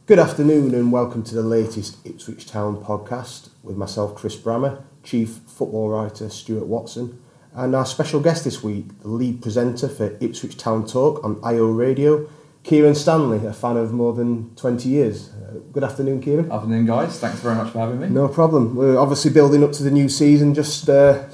Good afternoon and welcome to the latest Ipswich Town podcast with myself, Chris Brammer, Chief Football Writer Stuart Watson, and our special guest this week, the lead presenter for Ipswich Town Talk on IO Radio, Kieran Stanley, a fan of more than 20 years. Good afternoon, Kieran. Afternoon, guys. Thanks very much for having me. No problem. We're obviously building up to the new season, just 8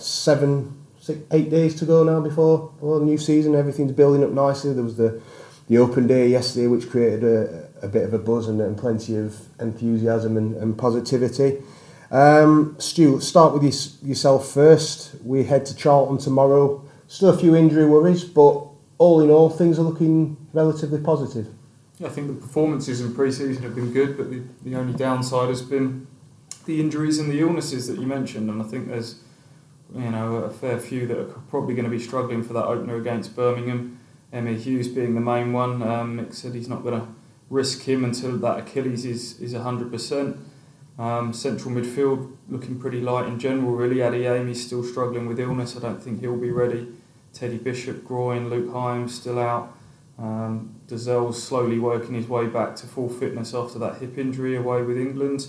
days to go now before the new season. Everything's building up nicely. There was the open day yesterday, which created a bit of a buzz and plenty of enthusiasm and positivity. Stu, start with yourself first. We head to Charlton tomorrow. Still a few injury worries, but all in all, things are looking relatively positive. I think the performances in pre-season have been good, but the only downside has been the injuries and the illnesses that you mentioned. And I think there's a fair few that are probably going to be struggling for that opener against Birmingham. Emma Hughes being the main one. Mick said he's not going to risk him until that Achilles is 100%. Central midfield looking pretty light in general, really. Adeyemi's still struggling with illness. I don't think he'll be ready. Teddy Bishop, groin. Luke Himes still out. Dazell's slowly working his way back to full fitness after that hip injury away with England.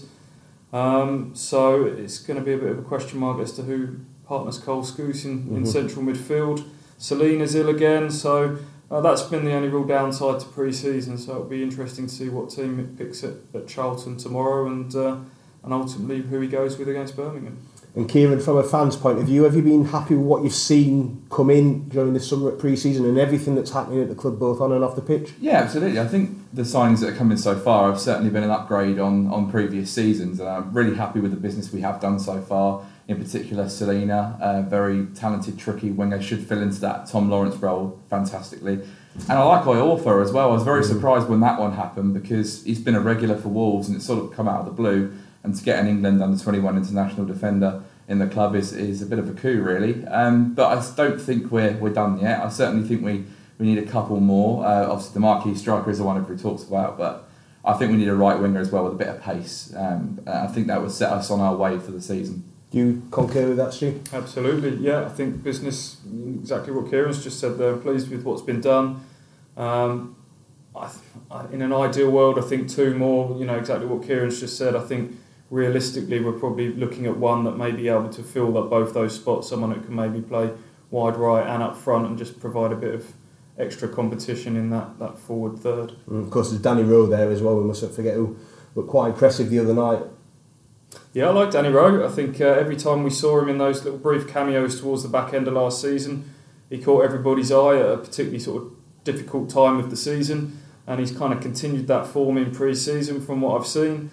So it's going to be a bit of a question mark as to who partners Cole Scouse in central midfield. Selina's ill again, so that's been the only real downside to pre-season. So it'll be interesting to see what team it picks at Charlton tomorrow and ultimately who he goes with against Birmingham. And Kieran, from a fan's point of view, have you been happy with what you've seen come in during the summer at pre-season and everything that's happening at the club, both on and off the pitch? Yeah, absolutely. I think the signings that have come in so far have certainly been an upgrade on previous seasons, and I'm really happy with the business we have done so far. In particular, Selina, a very talented, tricky winger, should fill into that Tom Lawrence role fantastically. And I like Iorfa as well. I was very surprised when that one happened because he's been a regular for Wolves and it's sort of come out of the blue. And to get an England under-21 international defender in the club is a bit of a coup, really. But I don't think we're done yet. I certainly think we need a couple more. Obviously, the marquee striker is the one everybody talks about, but I think we need a right winger as well with a bit of pace. I think that would set us on our way for the season. Do you concur with that, Stu? Absolutely, yeah. I think business, exactly what Kieran's just said there. I'm pleased with what's been done. In an ideal world, I think two more, exactly what Kieran's just said. I think realistically we're probably looking at one that may be able to fill up both those spots, someone who can maybe play wide right and up front and just provide a bit of extra competition in that forward third. Of course, there's Danny Rowe there as well, we mustn't forget, who looked quite impressive the other night. Yeah, I like Danny Rowe. I think every time we saw him in those little brief cameos towards the back end of last season, he caught everybody's eye at a particularly sort of difficult time of the season, and he's kind of continued that form in pre-season from what I've seen.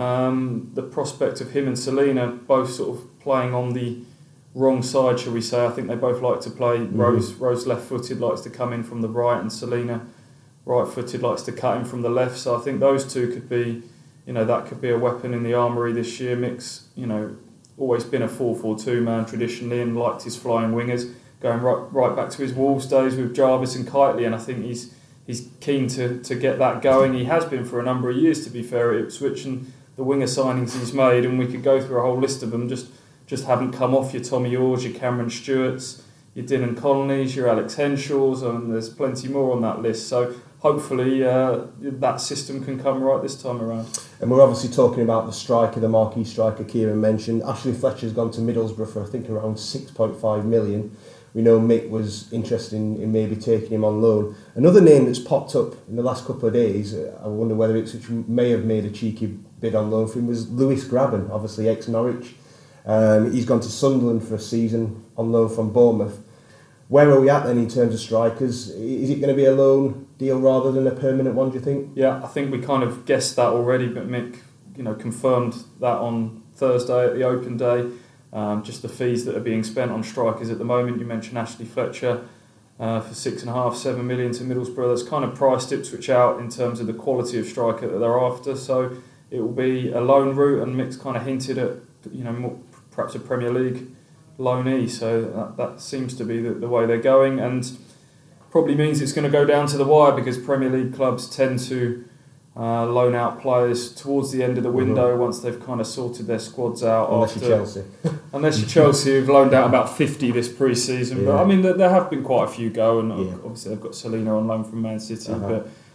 The prospect of him and Selina both sort of playing on the wrong side, shall we say. I think they both like to play. Rose left-footed, likes to come in from the right, and Selina right-footed, likes to cut in from the left. So I think those two could be, that could be a weapon in the armoury this year. Mick's, always been a 4-4-2 man traditionally and liked his flying wingers, going right back to his Wolves days with Jarvis and Kitely, and I think he's keen to get that going. He has been for a number of years, to be fair, at Ipswich, and the winger signings he's made, and we could go through a whole list of them, just haven't come off. Your Tommy Orrs, your Cameron Stewarts, your Dylan Connolly's, your Alex Henshaws, and there's plenty more on that list. So hopefully that system can come right this time around. And we're obviously talking about the striker, the marquee striker Kieran mentioned. Ashley Fletcher's gone to Middlesbrough for I think around 6.5 million. We know Mick was interested in maybe taking him on loan. Another name that's popped up in the last couple of days, I wonder whether Ipswich may have made a cheeky bid on loan for him, was Lewis Grabban, obviously ex-Norwich. He's gone to Sunderland for a season on loan from Bournemouth. Where are we at then in terms of strikers? Is it going to be a loan deal rather than a permanent one, do you think? Yeah, I think we kind of guessed that already, but Mick confirmed that on Thursday at the open day. Just the fees that are being spent on strikers at the moment. You mentioned Ashley Fletcher for 6.5-7 million to Middlesbrough. That's kind of priced Ipswich out in terms of the quality of striker that they're after. So it will be a loan route, and Mick's kind of hinted at more, perhaps a Premier League loanee. So that seems to be the way they're going, and probably means it's going to go down to the wire because Premier League clubs tend to loan out players towards the end of the window once they've kind of sorted their squads out. Unless you're Chelsea. Unless you're Chelsea, who've loaned out about 50 this pre-season. Yeah. But I mean, there have been quite a few go, and obviously they've got Selina on loan from Man City. But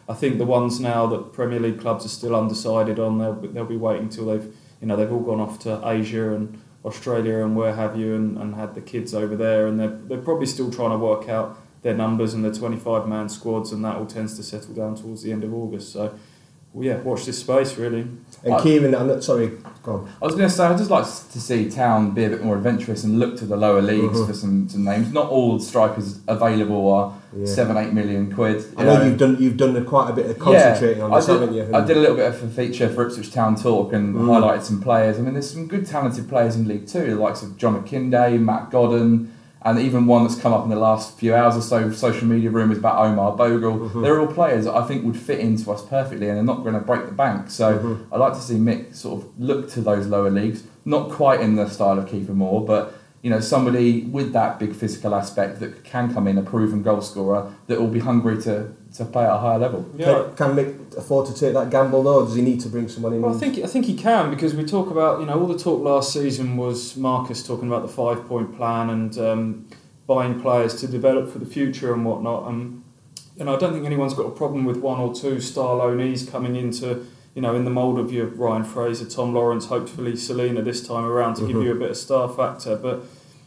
I think the ones now that Premier League clubs are still undecided on, they'll be waiting till they've all gone off to Asia and Australia and where have you, and had the kids over there, and they're probably still trying to work out their numbers and their 25-man squads, and that all tends to settle down towards the end of August. So, well, yeah, watch this space really. And Kieran, sorry, go on. I was going to say, I'd just like to see Town be a bit more adventurous and look to the lower leagues for some names. Not all strikers available are 7-8 million quid. I know you've done quite a bit of concentrating on this, haven't you? I did a little bit of a feature for Ipswich Town Talk and highlighted some players. I mean, there's some good talented players in League Two, the likes of John McKinday, Matt Godden, and even one that's come up in the last few hours or so, social media rumours about Omar Bogle. They're all players that I think would fit into us perfectly, and they're not going to break the bank. So I'd like to see Mick sort of look to those lower leagues, not quite in the style of Kiefer Moore, but somebody with that big physical aspect that can come in, a proven goal scorer that will be hungry to play at a higher level. Yeah. Can Mick afford to take that gamble though, or does he need to bring someone in? Well, I think he can, because we talk about, all the talk last season was Marcus talking about the 5-point plan and buying players to develop for the future and whatnot. And I don't think anyone's got a problem with one or two star loanees coming into, in the mould of your Ryan Fraser, Tom Lawrence, hopefully Selena this time around to give you a bit of star factor. But,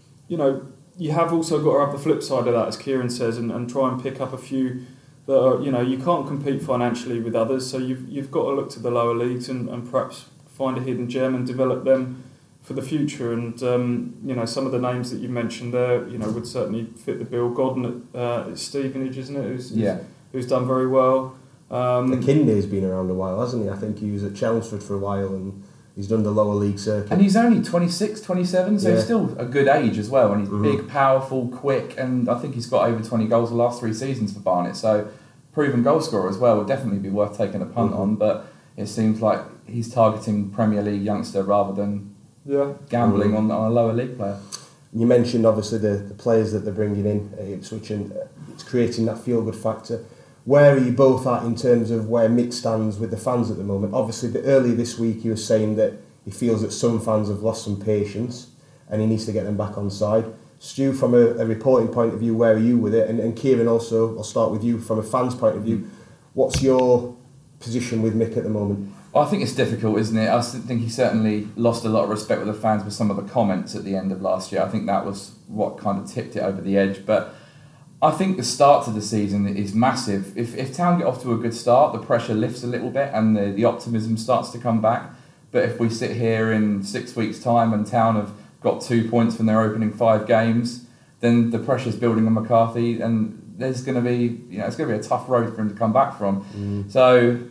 you have also got to have the flip side of that, as Kieran says, and try and pick up a few that are, you can't compete financially with others, so you've got to look to the lower leagues and perhaps find a hidden gem and develop them for the future. And some of the names that you mentioned there, would certainly fit the bill. Godden at Stevenage, isn't it? Who's done very well. McKinley's been around a while, hasn't he? I think he was at Chelmsford for a while and he's done the lower league circuit. And he's only 26, 27, so he's still a good age as well. And he's big, powerful, quick, and I think he's got over 20 goals the last 3 seasons for Barnet. So proven goal scorer as well, would definitely be worth taking a punt on. But it seems like he's targeting Premier League youngster rather than gambling on a lower league player. You mentioned obviously the players that they're bringing in at Ipswich, and it's creating that feel-good factor. Where are you both at in terms of where Mick stands with the fans at the moment? Obviously, earlier this week he was saying that he feels that some fans have lost some patience and he needs to get them back on side. Stu, from a reporting point of view, where are you with it? And Kieran also, I'll start with you from a fan's point of view. What's your position with Mick at the moment? Well, I think it's difficult, isn't it? I think he certainly lost a lot of respect with the fans with some of the comments at the end of last year. I think that was what kind of tipped it over the edge. But I think the start to the season is massive. If Town get off to a good start, the pressure lifts a little bit and the optimism starts to come back. But if we sit here in 6 weeks' time and Town have got 2 points from their opening 5 games, then the pressure's building on McCarthy, and there's going to be, it's going to be a tough road for him to come back from. So,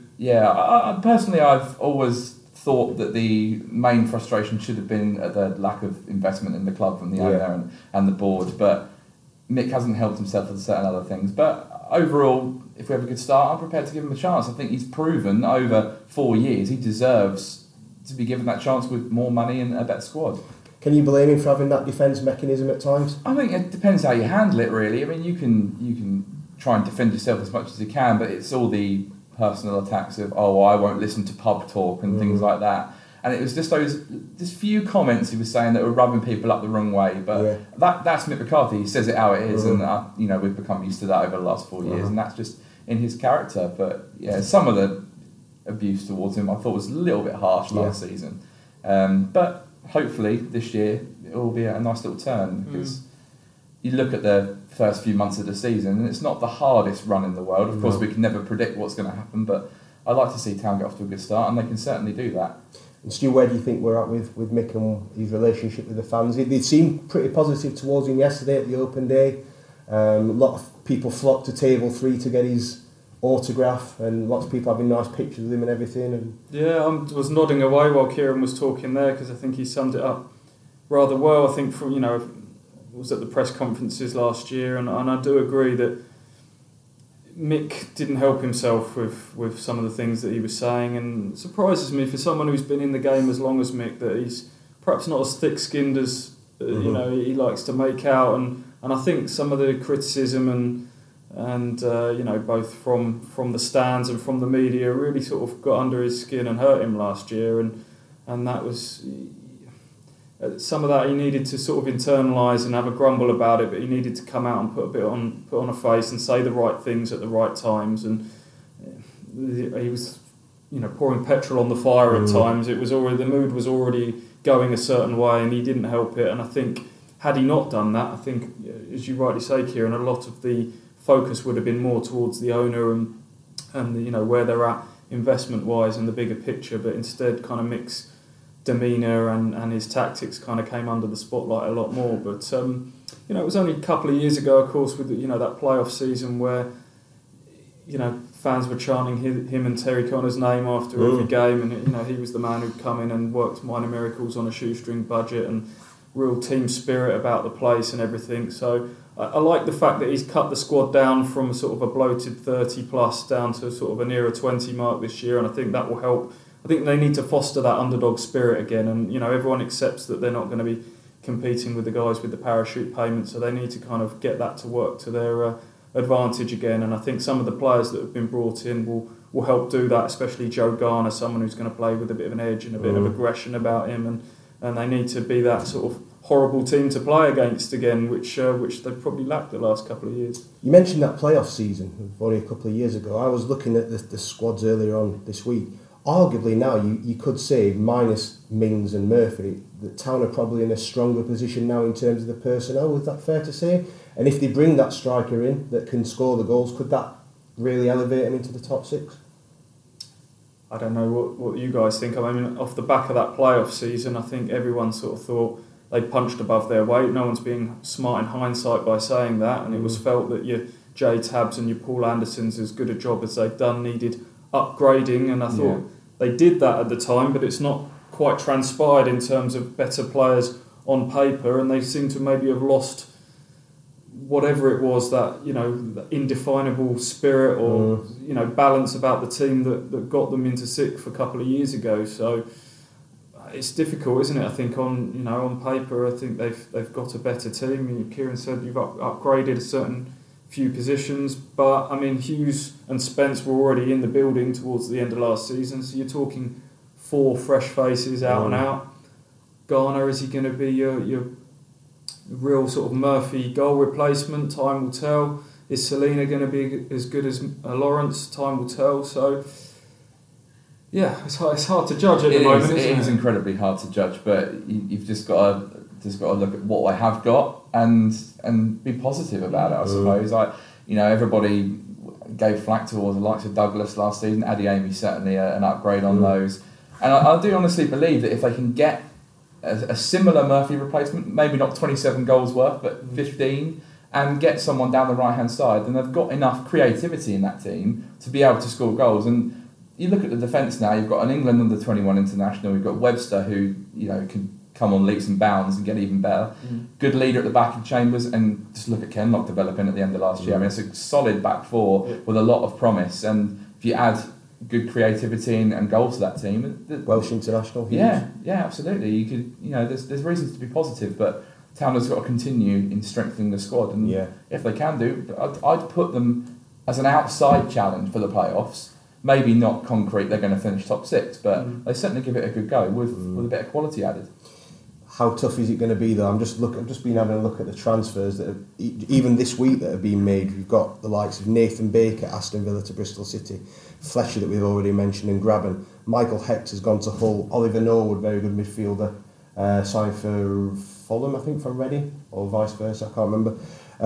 I personally, I've always thought that the main frustration should have been at the lack of investment in the club from the owner and the board. But Mick hasn't helped himself with certain other things. But overall, if we have a good start, I'm prepared to give him a chance. I think he's proven over 4 years he deserves to be given that chance with more money and a better squad. Can you blame him for having that defence mechanism at times? I think it depends how you handle it, really. I mean, you can try and defend yourself as much as you can, but it's all the personal attacks of, I won't listen to pub talk and things like that. And it was just those few comments he was saying that were rubbing people up the wrong way. But that's Mick McCarthy. He says it how it is, and we've become used to that over the last 4 years, and that's just in his character. But some of the abuse towards him I thought was a little bit harsh last season. But hopefully this year it will be a nice little turn, because you look at the first few months of the season and it's not the hardest run in the world. Of course, we can never predict what's going to happen, but I'd like to see Town get off to a good start, and they can certainly do that. And Stu, where do you think we're at with Mick and his relationship with the fans? They seemed pretty positive towards him yesterday at the open day. A lot of people flocked to Table 3 to get his autograph, and lots of people having nice pictures of him and everything. And I was nodding away while Kieran was talking there, because I think he summed it up rather well. I think from was at the press conferences last year, and I do agree that Mick didn't help himself with some of the things that he was saying, and it surprises me for someone who's been in the game as long as Mick that he's perhaps not as thick-skinned as he likes to make out, and I think some of the criticism and both from the stands and from the media really sort of got under his skin and hurt him last year, and that was some of that he needed to sort of internalise and have a grumble about it, but he needed to come out and put on a face and say the right things at the right times, and he was, pouring petrol on the fire at times. It was already, the mood was already going a certain way, and he didn't help it. And I think had he not done that, I think, as you rightly say, Kieran, a lot of the focus would have been more towards the owner and where they're at investment wise and the bigger picture. But instead, kind of Mick's demeanour and his tactics kind of came under the spotlight a lot more. But it was only a couple of years ago, of course, with that playoff season where fans were chanting him and Terry Connor's name after every game, and he was the man who'd come in and worked minor miracles on a shoestring budget and real team spirit about the place and everything. So I like the fact that he's cut the squad down from sort of a bloated 30 plus down to sort of a nearer 20 mark this year, and I think that will help. I think they need to foster that underdog spirit again, and everyone accepts that they're not going to be competing with the guys with the parachute payments, so they need to kind of get that to work to their advantage again. And I think some of the players that have been brought in will help do that, especially Joe Garner, someone who's going to play with a bit of an edge and a bit of aggression about him, and they need to be that sort of horrible team to play against again, which they've probably lacked the last couple of years. You mentioned that playoff season only a couple of years ago. I was looking at the squads earlier on this week. Arguably now you could say, minus Mings and Murphy, that Town are probably in a stronger position now in terms of the personnel. Is that fair to say? And if they bring that striker in that can score the goals, could that really elevate them into the top six? I don't know what you guys think. I mean, off the back of that playoff season, I think everyone sort of thought they punched above their weight. No one's being smart in hindsight by saying that, and it was felt that your Jay Tabs and your Paul Andersons, as good a job as they've done, needed upgrading, and I thought they did that at the time, but it's not quite transpired in terms of better players on paper, and they seem to maybe have lost whatever it was, that the indefinable spirit or balance about the team that got them into sixth a couple of years ago. So it's difficult, isn't it? I think on paper, I think they've got a better team. Kieran said you've upgraded a certain few positions, but I mean Hughes and Spence were already in the building towards the end of last season, so you're talking 4 fresh faces out and out. Garner, is he going to be your real sort of Murphy goal replacement? Time will tell. Is Selina going to be as good as Lawrence? Time will tell. So yeah, it's hard to judge at the moment. It is incredibly hard to judge, but you've just got to look at what I have got and be positive about it, I suppose. Everybody gave flack towards the likes of Douglas last season. Adeyemi certainly an upgrade on those, and I do honestly believe that if they can get a similar Murphy replacement, maybe not 27 goals worth, but 15, and get someone down the right hand side, then they've got enough creativity in that team to be able to score goals. And you look at the defence now, you've got an England under 21 international, you've got Webster who can come on leaps and bounds and get even better. Good leader at the back in Chambers, and just look at Kenlock developing at the end of last year. I mean, it's a solid back four with a lot of promise, and if you add good creativity and goals to that team, Welsh international. Yeah, absolutely. You could, there's reasons to be positive, but Town has got to continue in strengthening the squad, and if they can do, I'd put them as an outside challenge for the playoffs. Maybe not concrete, they're going to finish top 6, but they certainly give it a good go with a bit of quality added. How tough is it going to be though? I've just been having a look at the transfers that have, even this week, that have been made. We've got the likes of Nathan Baker, Aston Villa to Bristol City, Fletcher that we've already mentioned, and Graben. Michael Hecht has gone to Hull. Oliver Norwood, very good midfielder, signed for Fulham, I think, from Reading, or vice versa, I can't remember.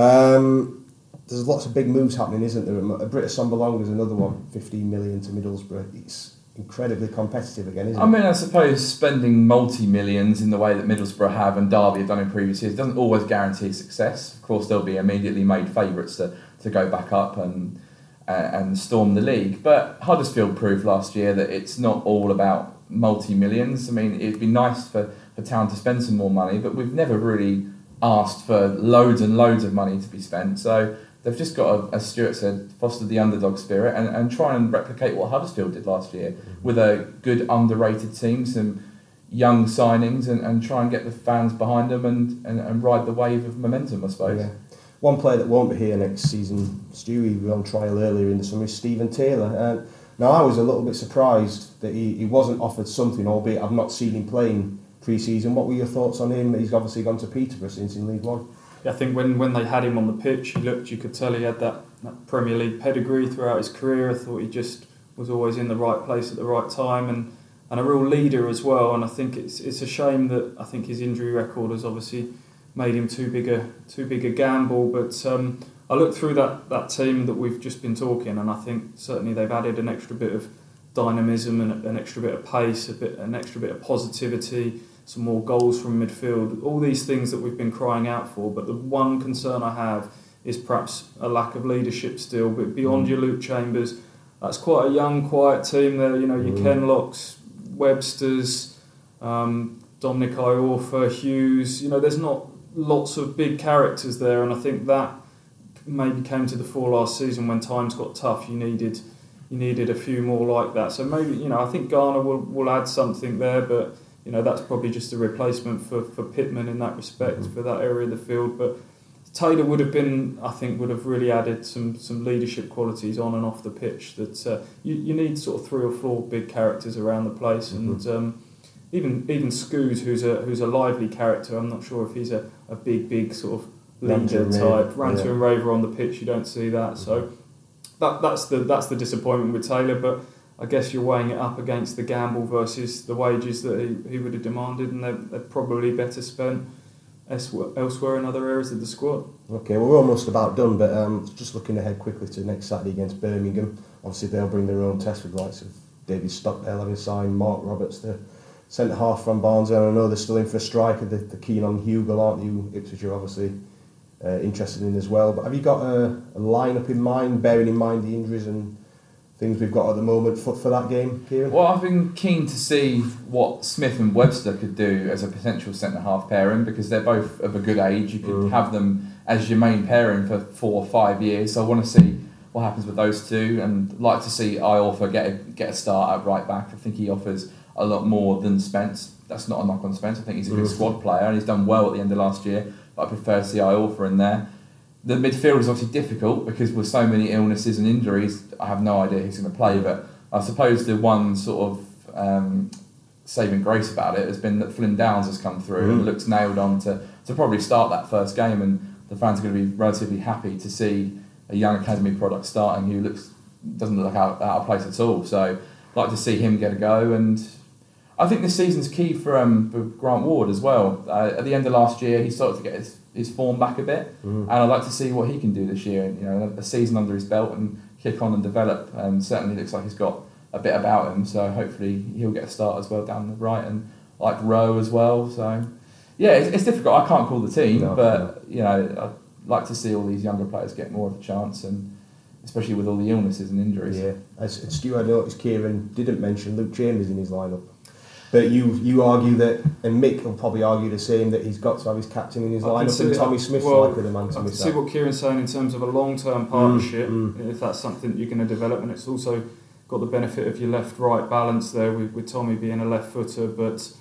There's lots of big moves happening, isn't there? Britta Sombalonga is another one, 15 million to Middlesbrough. It's incredibly competitive again, isn't it? I mean, I suppose spending multi-millions in the way that Middlesbrough have and Derby have done in previous years doesn't always guarantee success. Of course, they'll be immediately made favourites to go back up and storm the league. But Huddersfield proved last year that it's not all about multi-millions. I mean, it'd be nice for Town to spend some more money, but we've never really asked for loads and loads of money to be spent. So they've just got to, as Stuart said, foster the underdog spirit and try and replicate what Huddersfield did last year with a good underrated team, some young signings, and try and get the fans behind them and ride the wave of momentum, I suppose. Yeah. One player that won't be here next season, Stu, he was on trial earlier in the summer, is Stephen Taylor. Now, I was a little bit surprised that he wasn't offered something, albeit I've not seen him playing pre-season. What were your thoughts on him? He's obviously gone to Peterborough since in League One. I think when they had him on the pitch, you could tell he had that Premier League pedigree throughout his career. I thought he just was always in the right place at the right time, and a real leader as well. And I think it's a shame that I think his injury record has obviously made him too big a gamble. But I looked through that team that we've just been talking, and I think certainly they've added an extra bit of dynamism and an extra bit of pace, an extra bit of positivity, some more goals from midfield, all these things that we've been crying out for. But the one concern I have is perhaps a lack of leadership still. But beyond your Luke Chambers, that's quite a young, quiet team there. You know, your Kenlocks, Websters, Dominic Iorfa, Hughes. You know, there's not lots of big characters there, and I think that maybe came to the fore last season when times got tough. You needed a few more like that. So maybe, you know, I think Garner will add something there, but you know, that's probably just a replacement for Pittman in that respect, for that area of the field. But Taylor would have really added some leadership qualities on and off the pitch that you need sort of 3 or 4 big characters around the place. And even Scoot, who's a lively character, I'm not sure if he's a big sort of leader type. Ranter and raver on the pitch, you don't see that. So that's the disappointment with Taylor, but I guess you're weighing it up against the gamble versus the wages that he would have demanded, and they're probably better spent elsewhere in other areas of the squad. Okay, well, we're almost about done, but just looking ahead quickly to next Saturday against Birmingham. Obviously, they'll bring their own test with the likes of David Stockdale having signed, Mark Roberts, the centre-half from Barnsley. I know they're still in for a striker. They're keen on Hugo, aren't you? Ipswich are obviously interested in as well. But have you got a line-up in mind, bearing in mind the injuries and things we've got at the moment for that game, Kieran? Well, I've been keen to see what Smith and Webster could do as a potential centre-half pairing, because they're both of a good age. You could have them as your main pairing for 4 or 5 years. So I want to see what happens with those two, and like to see Iorfa get a start at right back. I think he offers a lot more than Spence. That's not a knock on Spence. I think he's a good squad player, and he's done well at the end of last year. But I prefer to see Iorfa in there. The midfield is obviously difficult because with so many illnesses and injuries, I have no idea who's going to play. But I suppose the one sort of saving grace about it has been that Flynn Downs has come through and looks nailed on to probably start that first game, and the fans are going to be relatively happy to see a young academy product starting who doesn't look out of place at all. So I'd like to see him get a go, and I think this season's key for Grant Ward as well. At the end of last year, he started to get his form back a bit, and I'd like to see what he can do this year. You know, a season under his belt and kick on and develop. Certainly looks like he's got a bit about him, so hopefully he'll get a start as well down the right, and like Rowe as well. So yeah, it's difficult. I can't call the team, but you know, I'd like to see all these younger players get more of a chance, and especially with all the illnesses and injuries. Yeah, as Stu, I noticed Kieran didn't mention Luke Chambers in his lineup. But you argue that, and Mick will probably argue the same, that he's got to have his captain in his lineup, and Tommy Smith's likely the man to miss out. I can see what Kieran's saying in terms of a long-term partnership, if that's something you're going to develop, and it's also got the benefit of your left-right balance there with Tommy being a left footer. But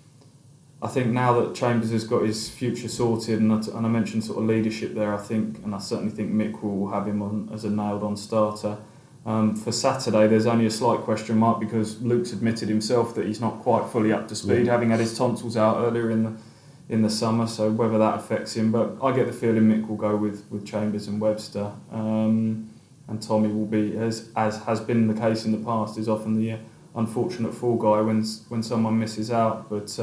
I think now that Chambers has got his future sorted, and I mentioned sort of leadership there, I certainly think Mick will have him on as a nailed-on starter. For Saturday, there's only a slight question mark because Luke's admitted himself that he's not quite fully up to speed, having had his tonsils out earlier in the summer. So whether that affects him, but I get the feeling Mick will go with Chambers and Webster, and Tommy will be, as has been the case in the past, is often the unfortunate fall guy when someone misses out. But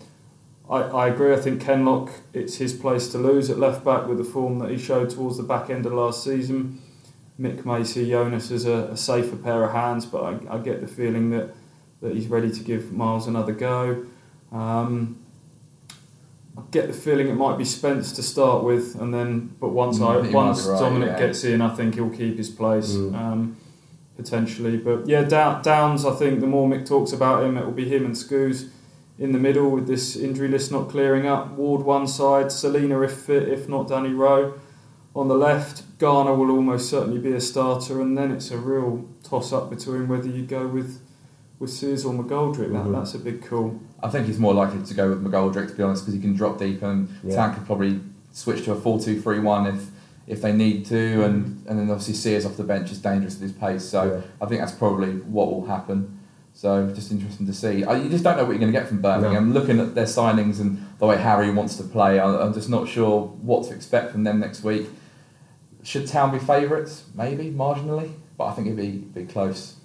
I agree. I think Kenlock, it's his place to lose at left back with the form that he showed towards the back end of last season. Mick may see Jonas as a safer pair of hands, but I get the feeling that he's ready to give Miles another go. I get the feeling it might be Spence to start with, but once Dominic gets in, I think he'll keep his place potentially. But yeah, Downs. I think the more Mick talks about him, it will be him and Scoos in the middle with this injury list not clearing up. Ward one side, Selina if fit, if not Danny Rowe. On the left, Garner will almost certainly be a starter, and then it's a real toss-up between whether you go with Sears or McGoldrick. That's a big call. I think he's more likely to go with McGoldrick, to be honest, because he can drop deep, and Tank could probably switch to a 4-2-3-1 if they need to, and then obviously Sears off the bench is dangerous with his pace, so I think that's probably what will happen. So just interesting to see. You just don't know what you're going to get from Birmingham. Looking at their signings and the way Harry wants to play, I'm just not sure what to expect from them next week. Should Town be favourites? Maybe, marginally. But I think it'd be close.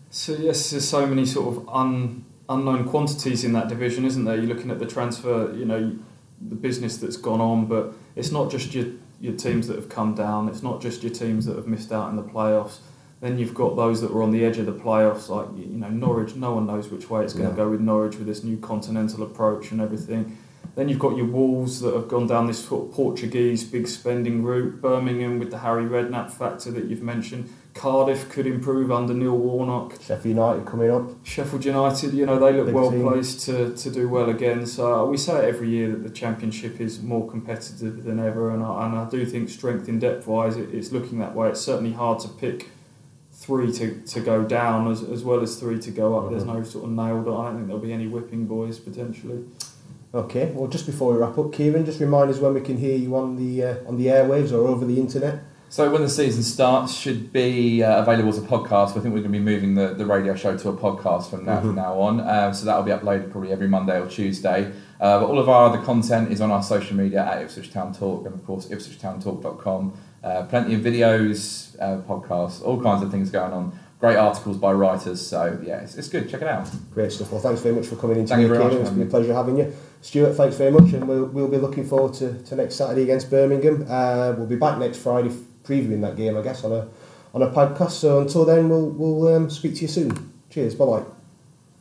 So yes, there's so many sort of unknown quantities in that division, isn't there? You're looking at the transfer, the business that's gone on, but it's not just your teams that have come down. It's not just your teams that have missed out in the playoffs. Then you've got those that were on the edge of the playoffs, like Norwich. No one knows which way it's going to go with Norwich with this new continental approach and everything. Then you've got your Wolves that have gone down this sort of Portuguese big spending route. Birmingham with the Harry Redknapp factor that you've mentioned. Cardiff could improve under Neil Warnock. Sheffield United coming up. Sheffield United, they look Big well team. placed to do well again. So we say it every year that the Championship is more competitive than ever, and I do think strength in depth wise it's looking that way. It's certainly hard to pick 3 to go down as well as 3 to go up. Mm-hmm. There's no sort of nailed. I don't think there'll be any whipping boys potentially. Okay, well, just before we wrap up, Kieran, just remind us when we can hear you on the airwaves or over the internet. So when the season starts, should be available as a podcast. I think we're going to be moving the radio show to a podcast from now on. So that'll be uploaded probably every Monday or Tuesday. But all of our other content is on our social media at Ipswich Town Talk, and of course ipswichtowntalk.com. Plenty of videos, podcasts, all kinds of things going on. Great articles by writers. So yeah, it's good. Check it out. Great stuff. Well, thanks very much for coming in Thank you today, very Kieran. much, It's been a pleasure having you. Stuart, thanks very much, and we'll be looking forward to next Saturday against Birmingham. We'll be back next Friday previewing that game, I guess, on a podcast. So until then, we'll speak to you soon. Cheers. Bye bye.